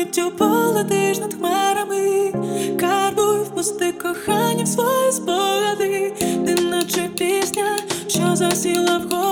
миттю полетиш над хмарами, карбуй, впусти кохання в свої спогади. Ти наче пісня, що засіла в